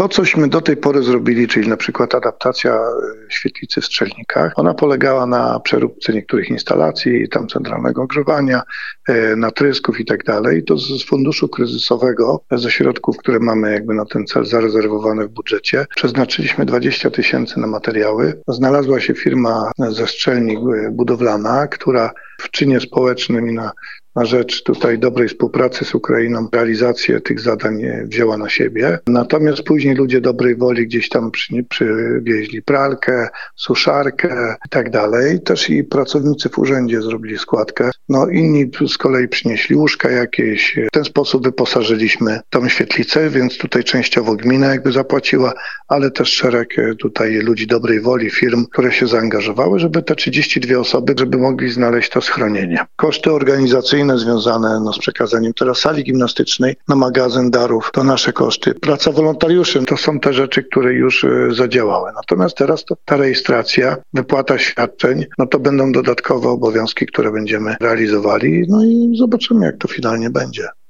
To, cośmy do tej pory zrobili, czyli na przykład adaptacja świetlicy w Strzelnikach, ona polegała na przeróbce niektórych instalacji, tam centralnego ogrzewania, natrysków i tak dalej. To z funduszu kryzysowego, ze środków, które mamy jakby na ten cel zarezerwowane w budżecie, przeznaczyliśmy 20 000 na materiały. Znalazła się firma ze Strzelnik budowlana, która w czynie społecznym i na rzecz tutaj dobrej współpracy z Ukrainą realizację tych zadań wzięła na siebie. Natomiast później ludzie dobrej woli gdzieś tam przywieźli pralkę, suszarkę i tak dalej. Też i pracownicy w urzędzie zrobili składkę. Inni z kolei przynieśli łóżka jakieś. W ten sposób wyposażyliśmy tą świetlicę, więc tutaj częściowo gmina jakby zapłaciła, ale też szereg tutaj ludzi dobrej woli, firm, które się zaangażowały, żeby te 32 osoby, żeby mogli znaleźć to schronienie. Koszty organizacyjne związane z przekazaniem teraz sali gimnastycznej na magazyn darów, to nasze koszty. Praca wolontariuszy, to są te rzeczy, które już zadziałały. Natomiast teraz to ta rejestracja, wypłata świadczeń, to będą dodatkowe obowiązki, które będziemy realizowali, i zobaczymy, jak to finalnie będzie.